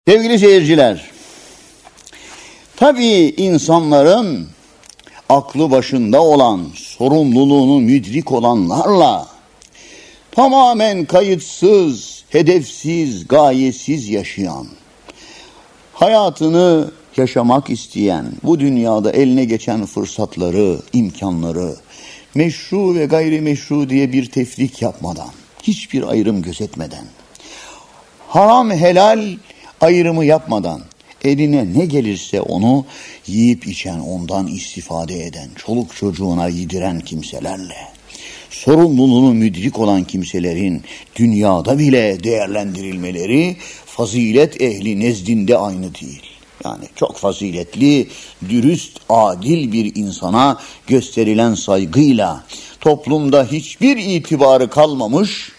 Sevgili seyirciler, tabii insanların aklı başında olan, sorumluluğunu müdrik olanlarla tamamen kayıtsız, hedefsiz, gayesiz yaşayan, hayatını yaşamak isteyen, bu dünyada eline geçen fırsatları, imkanları, meşru ve gayrimeşru diye bir tefrik yapmadan, hiçbir ayrım gözetmeden, haram helal ayrımı yapmadan, eline ne gelirse onu yiyip içen, ondan istifade eden, çoluk çocuğuna yediren kimselerle, sorumluluğunu müdrik olan kimselerin dünyada bile değerlendirilmeleri fazilet ehli nezdinde aynı değil. Yani çok faziletli, dürüst, adil bir insana gösterilen saygıyla toplumda hiçbir itibarı kalmamış,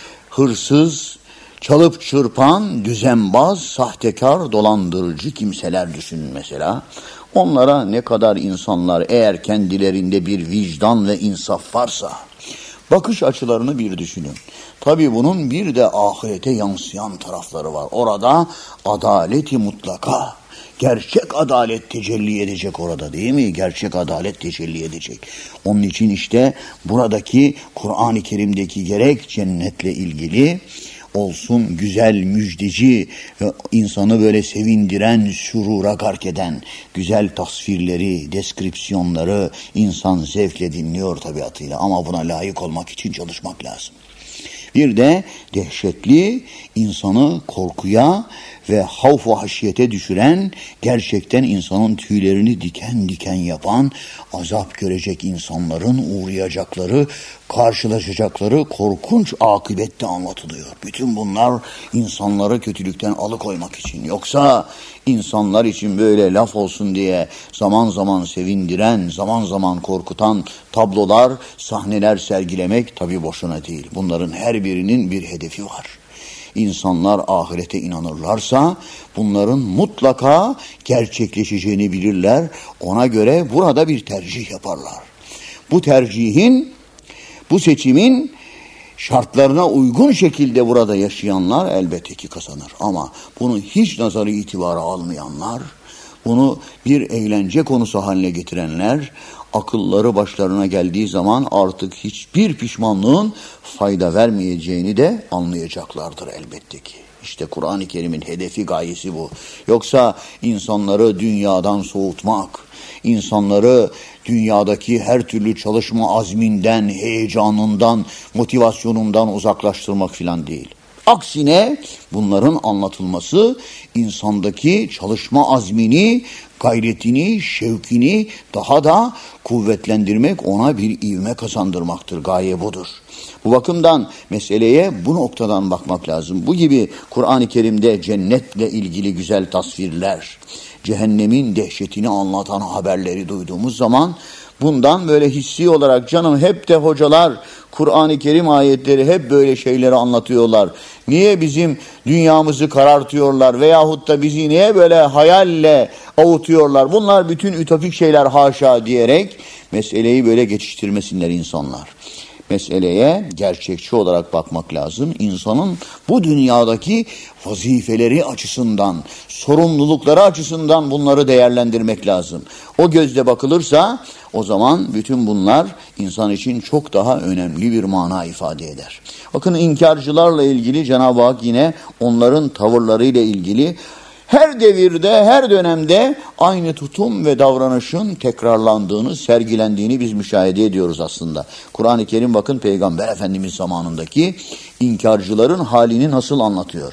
hırsız, çalıp çırpan, düzenbaz, sahtekar, dolandırıcı kimseler düşünün mesela. Onlara ne kadar insanlar eğer kendilerinde bir vicdan ve insaf varsa, bakış açılarını bir düşünün. Tabii bunun bir de ahirete yansıyan tarafları var. Orada adaleti mutlaka, gerçek adalet tecelli edecek orada, değil mi? Gerçek adalet tecelli edecek. Onun için işte buradaki Kur'an-ı Kerim'deki gerek cennetle ilgili olsun, güzel müjdeci ve insanı böyle sevindiren, sürura gark eden güzel tasvirleri, deskripsiyonları insan zevkle dinliyor tabiatıyla, ama buna layık olmak için çalışmak lazım. Bir de dehşetli, insanı korkuya ve havf ve haşiyete düşüren, gerçekten insanın tüylerini diken diken yapan, azap görecek insanların uğrayacakları, karşılaşacakları korkunç akıbette anlatılıyor. Bütün bunlar insanları kötülükten alıkoymak için. Yoksa insanlar için böyle laf olsun diye zaman zaman sevindiren, zaman zaman korkutan tablolar, sahneler sergilemek tabii boşuna değil. Bunların her birinin bir hedefi var. İnsanlar ahirete inanırlarsa bunların mutlaka gerçekleşeceğini bilirler. Ona göre burada bir tercih yaparlar. Bu tercihin, bu seçimin şartlarına uygun şekilde burada yaşayanlar elbette ki kazanır. Ama bunu hiç nazarı itibara almayanlar, bunu bir eğlence konusu haline getirenler, akılları başlarına geldiği zaman artık hiçbir pişmanlığın fayda vermeyeceğini de anlayacaklardır elbette ki. İşte Kur'an-ı Kerim'in hedefi, gayesi bu. Yoksa insanları dünyadan soğutmak, insanları dünyadaki her türlü çalışma azminden, heyecanından, motivasyonundan uzaklaştırmak filan değil. Aksine bunların anlatılması insandaki çalışma azmini, gayretini, şevkini daha da kuvvetlendirmek, ona bir ivme kazandırmaktır. Gaye budur. Bu bakımdan meseleye bu noktadan bakmak lazım. Bu gibi Kur'an-ı Kerim'de cennetle ilgili güzel tasvirler, cehennemin dehşetini anlatan haberleri duyduğumuz zaman bundan böyle hissi olarak canım hep de hocalar Kur'an-ı Kerim ayetleri hep böyle şeyleri anlatıyorlar. Niye bizim dünyamızı karartıyorlar veyahut da bizi niye böyle hayalle avutuyorlar? Bunlar bütün ütopik şeyler haşa diyerek meseleyi böyle geçiştirmesinler insanlar. Meseleye gerçekçi olarak bakmak lazım. İnsanın bu dünyadaki vazifeleri açısından, sorumlulukları açısından bunları değerlendirmek lazım. O gözle bakılırsa o zaman bütün bunlar insan için çok daha önemli bir mana ifade eder. Bakın inkarcılarla ilgili Cenab-ı Hak yine onların tavırlarıyla ilgili her devirde, her dönemde aynı tutum ve davranışın tekrarlandığını, sergilendiğini biz müşahede ediyoruz aslında. Kur'an-ı Kerim bakın Peygamber Efendimiz zamanındaki inkarcıların halini nasıl anlatıyor.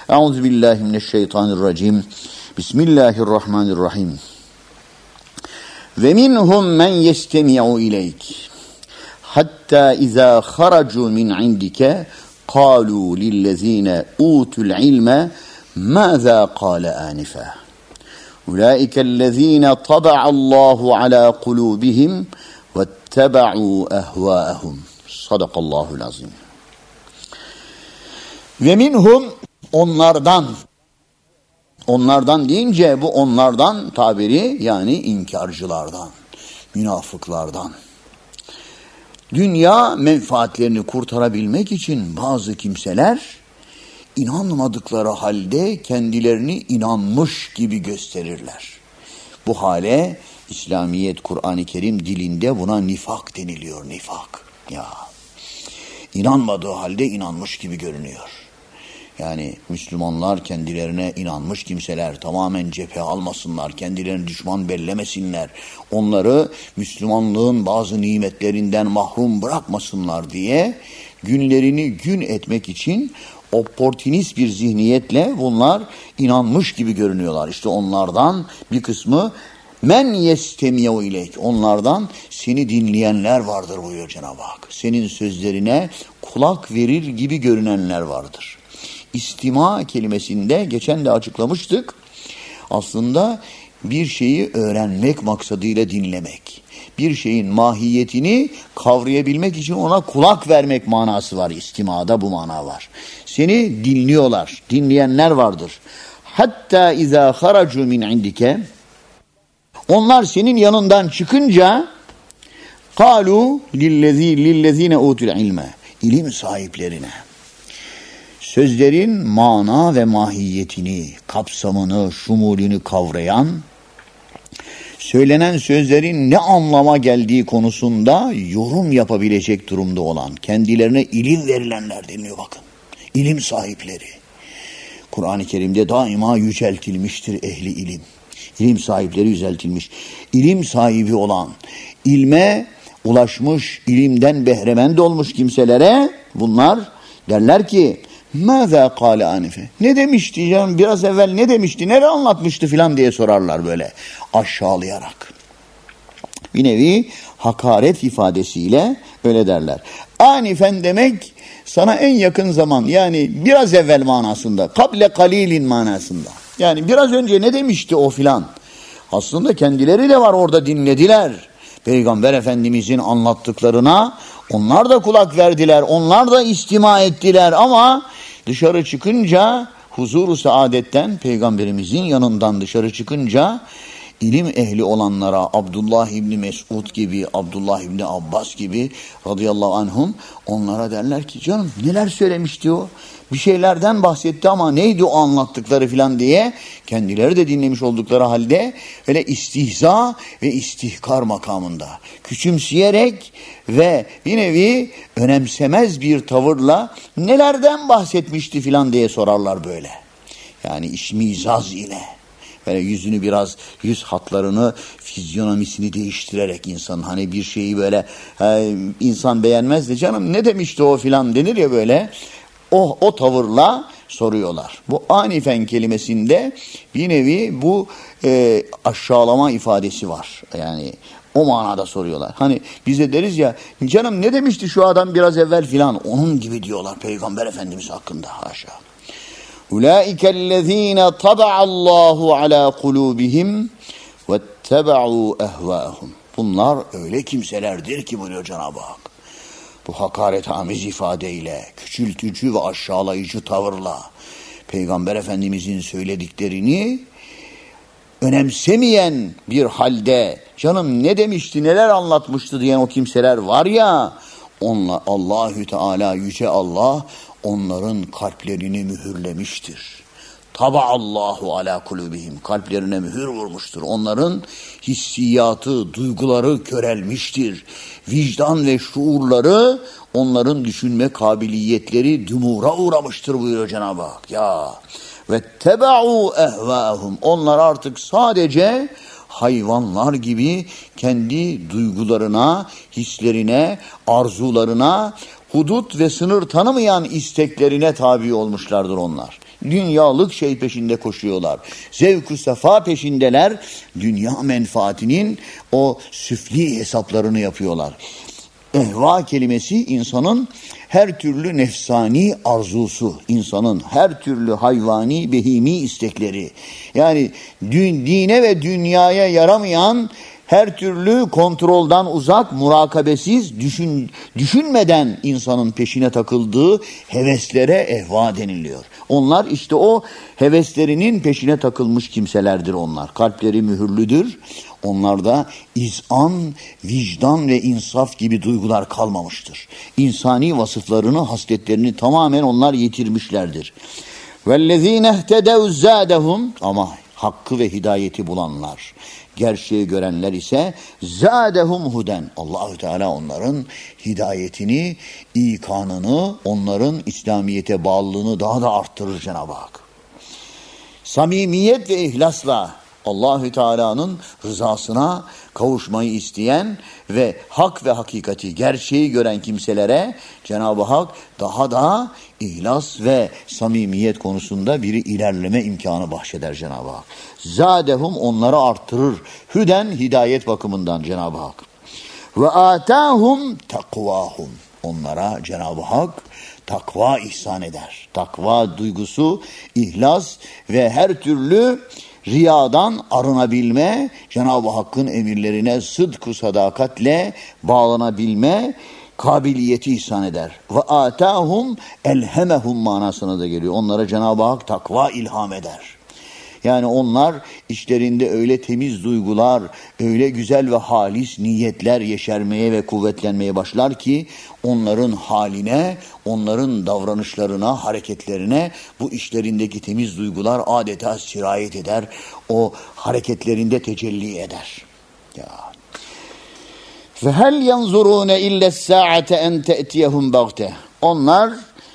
Euzubillahimineşşeytanirracim. Bismillahirrahmanirrahim. Ve minhum men yestemi'u ileyk. Hatta izâ haracu min indike kâlû lillezîne ûtul ilme ماذا قال آنفا أولئك الذين طبع الله على قلوبهم واتبعوا أهواءهم صدق الله العظيم. Ve minhum, onlardan deyince bu onlardan tabiri yani inkarcılardan, münafıklardan. Dünya menfaatlerini kurtarabilmek için bazı kimseler inanmadıkları halde kendilerini inanmış gibi gösterirler. Bu hale İslamiyet, Kur'an-ı Kerim dilinde buna nifak deniliyor, nifak. Ya, inanmadığı halde inanmış gibi görünüyor. Yani Müslümanlar kendilerine inanmış kimseler, tamamen cephe almasınlar, kendilerini düşman bellemesinler, onları Müslümanlığın bazı nimetlerinden mahrum bırakmasınlar diye günlerini gün etmek için opportunist bir zihniyetle bunlar inanmış gibi görünüyorlar. İşte onlardan bir kısmı men yestemi'u ileyk, onlardan seni dinleyenler vardır buyuruyor Cenab-ı Hak. Senin sözlerine kulak verir gibi görünenler vardır. İstima kelimesinde geçen de açıklamıştık. Aslında bir şeyi öğrenmek maksadıyla dinlemek. Bir şeyin mahiyetini kavrayabilmek için ona kulak vermek manası var. İstimada bu mana var. Seni dinliyorlar. Dinleyenler vardır. Hatta izâ haracu min indike, onlar senin yanından çıkınca kâlu lillezîne utul ilme, ilim sahiplerine sözlerin mana ve mahiyetini, kapsamını, şumulünü kavrayan, söylenen sözlerin ne anlama geldiği konusunda yorum yapabilecek durumda olan, kendilerine ilim verilenler deniliyor bakın. İlim sahipleri. Kur'an-ı Kerim'de daima yüceltilmiştir ehli ilim. İlim sahipleri yüceltilmiş. İlim sahibi olan, ilme ulaşmış, ilimden behremend olmuş kimselere bunlar derler ki mâzâ kâle ânife. Ne demişti canım, biraz evvel ne demişti, nereye anlatmıştı filan diye sorarlar böyle aşağılayarak. Bir nevi hakaret ifadesiyle öyle derler. Ânifen demek sana en yakın zaman, yani biraz evvel manasında, kable kalilin manasında. Yani biraz önce ne demişti o filan. Aslında kendileri de var orada, dinlediler. Peygamber Efendimizin anlattıklarına onlar da kulak verdiler, onlar da istima ettiler ama dışarı çıkınca huzur-u saadetten, Peygamberimizin yanından dışarı çıkınca ilim ehli olanlara Abdullah İbni Mesud gibi, Abdullah İbni Abbas gibi radıyallahu anhum, onlara derler ki canım neler söylemişti o? Bir şeylerden bahsetti ama neydi o anlattıkları filan diye kendileri de dinlemiş oldukları halde öyle istihza ve istihkar makamında küçümseyerek ve bir nevi önemsemez bir tavırla nelerden bahsetmişti filan diye sorarlar böyle. Yani işmizaz ile. Böyle yüzünü biraz, yüz hatlarını, fizyonomisini değiştirerek insan, hani bir şeyi böyle insan beğenmez de canım ne demişti o filan denir ya böyle, o tavırla soruyorlar. Bu anifen kelimesinde bir nevi bu aşağılama ifadesi var. Yani o manada soruyorlar. Hani bize deriz ya canım ne demişti şu adam biraz evvel filan, onun gibi diyorlar Peygamber Efendimiz hakkında, haşa. Ulaikellezine taba'allahu ala kulubihim vettebe'u ehvâhum. Bunlar öyle kimselerdir ki buyuruyor Cenab-ı Hak. Bu hakaretamiz ifadeyle, küçültücü ve aşağılayıcı tavırla Peygamber Efendimizin söylediklerini önemsemeyen bir halde canım ne demişti, neler anlatmıştı diyen o kimseler var ya, onlar, Allahü Teala, Yüce Allah onların kalplerini mühürlemiştir. Taba'allahu ala kulubihim, kalplerine mühür vurmuştur. Onların hissiyatı, duyguları körelmiştir. Vicdan ve şuurları, onların düşünme kabiliyetleri dumura uğramıştır buyuruyor Cenab-ı Hak. Ya ve teba'u ehvâhum, onlar artık sadece hayvanlar gibi kendi duygularına, hislerine, arzularına, hudut ve sınır tanımayan isteklerine tabi olmuşlardır onlar. Dünyalık şey peşinde koşuyorlar. Zevk-ü sefa peşindeler. Dünya menfaatinin o süfli hesaplarını yapıyorlar. Ehva kelimesi insanın her türlü nefsani arzusu, insanın her türlü hayvani, behimi istekleri. Yani dine ve dünyaya yaramayan her türlü kontroldan uzak, murakabesiz, düşünmeden insanın peşine takıldığı heveslere ehva deniliyor. Onlar işte o heveslerinin peşine takılmış kimselerdir onlar. Kalpleri mühürlüdür. Onlarda izan, vicdan ve insaf gibi duygular kalmamıştır. İnsani vasıflarını, hasletlerini tamamen onlar yitirmişlerdir. وَالَّذ۪ينَ اهْتَدَوْ زَادَهُمْ Ama hakkı ve hidayeti bulanlar, gerçeği görenler ise zâdehum huden. Allahü Teala onların hidayetini, ikanını, onların İslamiyete bağlılığını daha da arttırır Cenab-ı Hak. Samimiyet ve ihlasla Allahü Teala'nın rızasına kavuşmayı isteyen ve hak ve hakikati, gerçeği gören kimselere Cenab-ı Hak daha da ihlas ve samimiyet konusunda bir ilerleme imkanı bahşeder Cenab-ı Hak. Zâdehum onları arttırır. Hüden hidayet bakımından Cenab-ı Hak. Ve âtâhum takvâhum. Onlara Cenab-ı Hak takva ihsan eder. Takva duygusu, ihlas ve her türlü riyadan arınabilme, Cenab-ı Hakk'ın emirlerine sıdk-ı sadakatle bağlanabilme kabiliyeti ihsan eder. Ve atahum elhemehum manasına da geliyor. Onlara Cenab-ı Hak takva ilham eder. Yani onlar işlerinde öyle temiz duygular, öyle güzel ve halis niyetler yeşermeye ve kuvvetlenmeye başlar ki onların haline, onların davranışlarına, hareketlerine bu işlerindeki temiz duygular adeta sirayet eder. O hareketlerinde tecelli eder. Ya. فَهَلْ يَنْظُرُونَ اِلَّا السَّاعَةَ اَنْ تَأْتِيَهُمْ بَغْتَهُ Onlar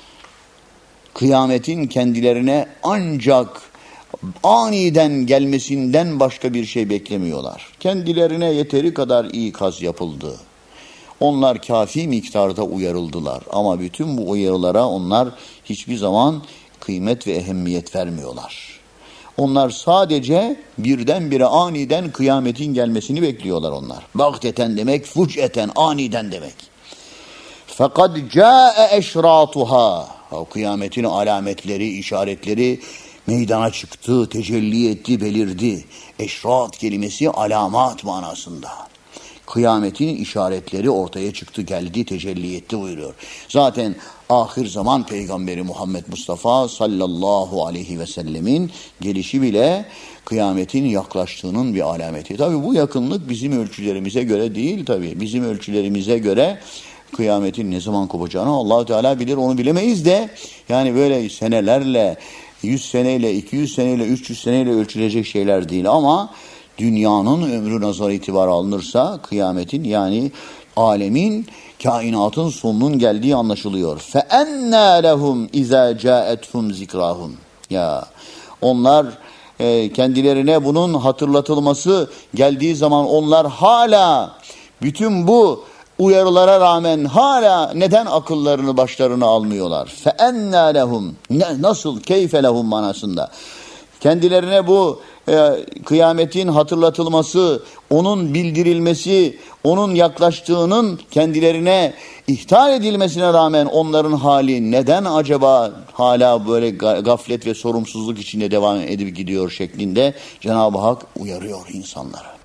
kıyametin kendilerine ancak aniden gelmesinden başka bir şey beklemiyorlar. Kendilerine yeteri kadar ikaz yapıldı. Onlar kafi miktarda uyarıldılar. Ama bütün bu uyarılara onlar hiçbir zaman kıymet ve ehemmiyet vermiyorlar. Onlar sadece birdenbire aniden kıyametin gelmesini bekliyorlar onlar. Bagteten demek, fuc'eten, aniden demek. Fakat câe eşrâtuhâ. Kıyametin alametleri, işaretleri meydana çıktı, tecelli etti, belirdi. Eşrat kelimesi alamat manasında. Kıyametin işaretleri ortaya çıktı, geldi, tecelli etti buyuruyor. Zaten ahir zaman Peygamberi Muhammed Mustafa sallallahu aleyhi ve sellemin gelişi bile kıyametin yaklaştığının bir alameti. Tabi bu yakınlık bizim ölçülerimize göre değil tabi. Bizim ölçülerimize göre kıyametin ne zaman kopacağını Allah Teala bilir, onu bilemeyiz de yani böyle senelerle 100 seneyle, 200 seneyle, 300 seneyle ölçülecek şeyler değil ama dünyanın ömrü nazar itibarı alınırsa kıyametin yani alemin, kainatın sonunun geldiği anlaşılıyor. فَاَنَّا لَهُمْ اِذَا جَاءَتْهُمْ ذِكْرَهُمْ Ya onlar kendilerine bunun hatırlatılması geldiği zaman onlar hala bütün bu uyarılara rağmen hala neden akıllarını başlarına almıyorlar? فَاَنَّا لَهُمْ Nasıl? كَيْفَ لَهُمْ manasında. Kendilerine bu kıyametin hatırlatılması, onun bildirilmesi, onun yaklaştığının kendilerine ihtar edilmesine rağmen onların hali neden acaba hala böyle gaflet ve sorumsuzluk içinde devam edip gidiyor şeklinde Cenab-ı Hak uyarıyor insanlara.